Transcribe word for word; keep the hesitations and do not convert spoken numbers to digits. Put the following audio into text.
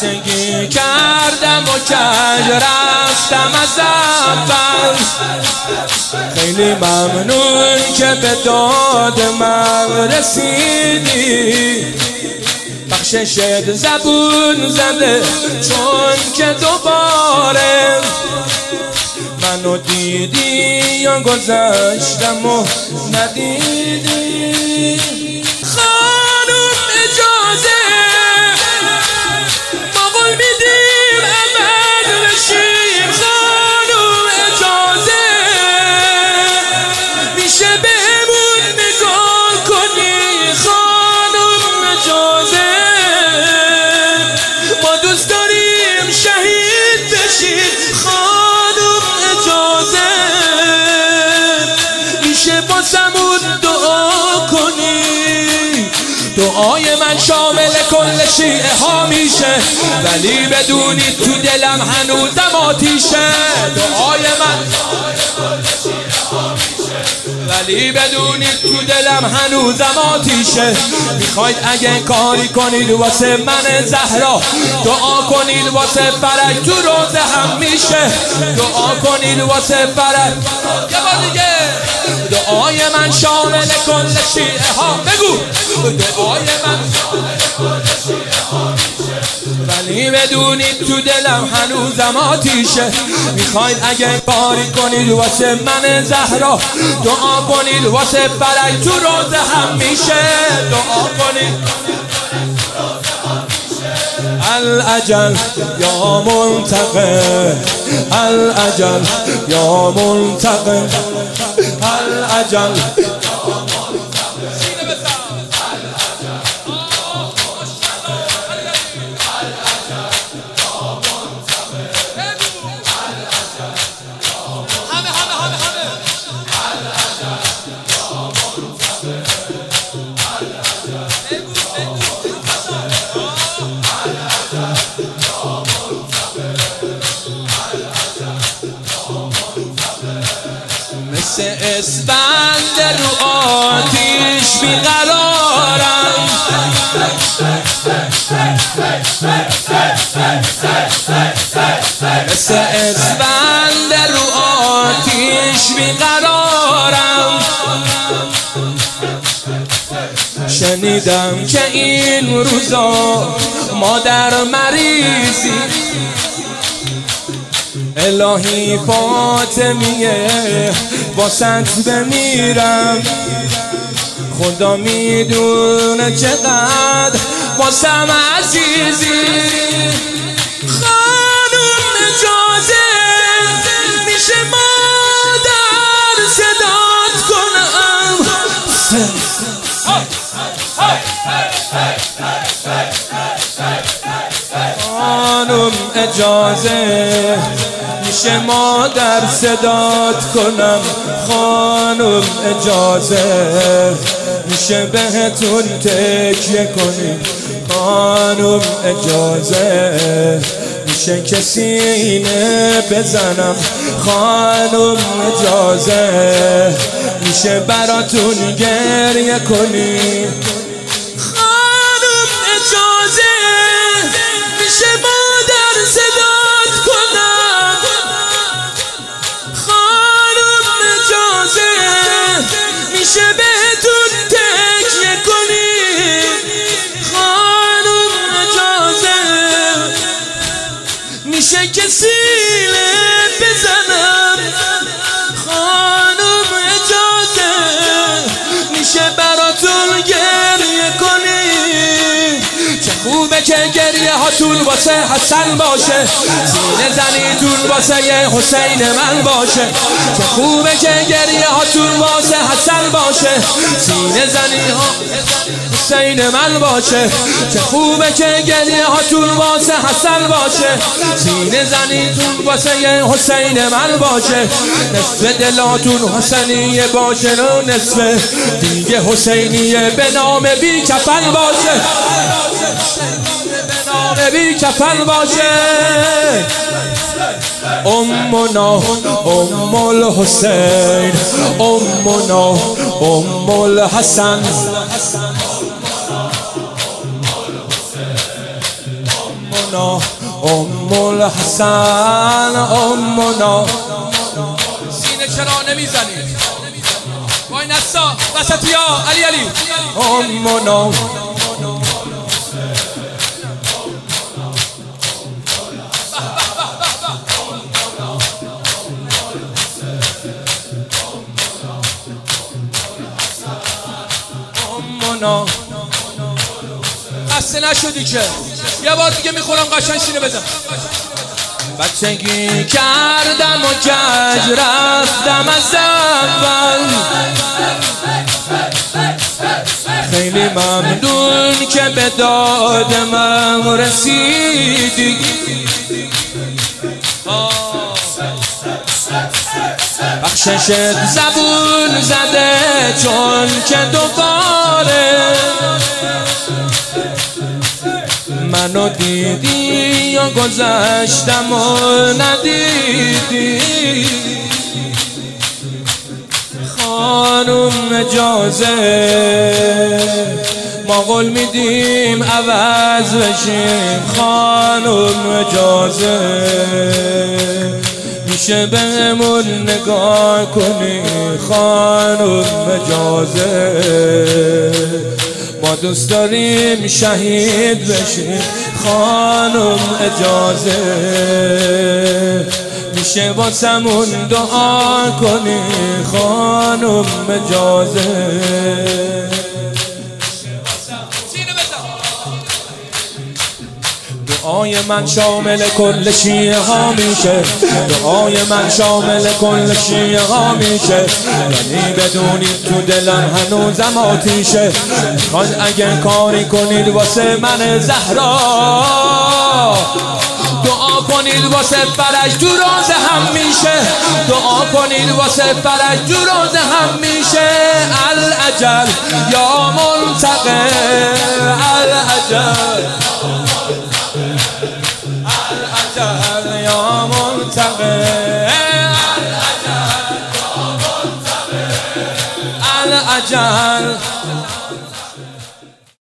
بچگی کردم و کج رفتم از اول. خیلی ممنون که به داد من رسیدی، بخششت زبون زده چون که دوباره منو دیدی یا گذشتم و ندیدی. خانم اجازه ما قول میدیم عمل بشیم. خانم اجازه میشه بهمون نگاه کنی. خانم اجازه ما دوست داریم شهید بشیم. خانم اجازه میشه باسمون دعا کنی. دعای من شامل کل شیعه ها میشه، ولی بدونید تو دلم هنوزم آتیشه. دعای من ولی بدونید تو دلم هنوزم آتیشه. میخواید اگه کاری کنید واسه من زهرا، دعا کنید واسه فرج تو روزه هم میشه. دعا کنید واسه فرج. یه بار دیگه دعای من شامل کل شیعه ها. بگو دعای من ولی بدونید تو دلم هنوزم آتیشه. میخواید اگه کاری کنید واسه من زهرا، دعا کنید واسه فرج تو روزه هم میشه. دعا کنید الاجل یا منتقم، الاجل یا منتقم، الاجل. مثل اسفند رو آتیش بیقرارم، مثل اسفند رو آتیش بیقرارم. شنیدم که این روزا مادر مریضی، الهی فاطمیه واسط بمیرم. خدا میدونه چقدر واسم عزیزی. خانم اجازه میشه مادر صدات کنم. خانم اجازه میشه مادر صدات کنم. خانم اجازه میشه بهتون تکیه کنیم. خانم اجازه میشه که سینه بزنم. خانم اجازه میشه براتون گریه کنیم. خانم اجازه میشه مادر صدات کنم. خانم اجازه میشه بهتون تکیه کنیم. خانم اجازه میشه که سینه بزنم. خانم اجازه میشه براتون گریه کنیم. چه خوبه که گریه هاتون واسه حسن باشه، سینه زنیتون واسه یه حسین من باشه. چه خوبه که گریه هاتون واسه حسن باشه، سینه زنی ها حسین من باشه. چه خوبه که گریه هاتون واسه حسن باشه، سینه زنیتون واسه یه حسین من باشه. نصف دلاتون حسینیه باشه و نصف دیگه حسینیه به نام بی کفن باشه. به نام بی کفن باشه. امنا ام الحسین، امنا ام الحسن. امنا ام الحسن امنا. سینه چرا نمیزنی؟ وای نسا وسطی ها علی علی امنا امنا. خسته نشدی که یه بار دیگه میخورم قشنگ سینه بزن. بچگی کردم و کج رفتم از اول، خیلی ممنون که به داد من رسیدی. بخششت زبون زده چون که دوباره منو دیدی یا گذشتم و ندیدی. خانم اجازه ما قول میدیم عوض بشیم. خانم اجازه میشه بهمون نگاه کنی. خانم اجازه ما دوست داریم شهید بشیم. خانم اجازه میشه واسمون دعا کنی. خانم اجازه دعای من شامل کل شیعه ها میشه. دعای من شامل کل شیعه ها میشه. یعنی بدونید تو دلم هنوزم آتیشه. میخواد اگه کاری کنید واسه من زهرا، دعا کنید واسه فرج تو راز هم میشه. دعا کنید واسه فرج تو راز هم میشه. الاجل یا منتقم الاجل الاجل یا منتقم الاجل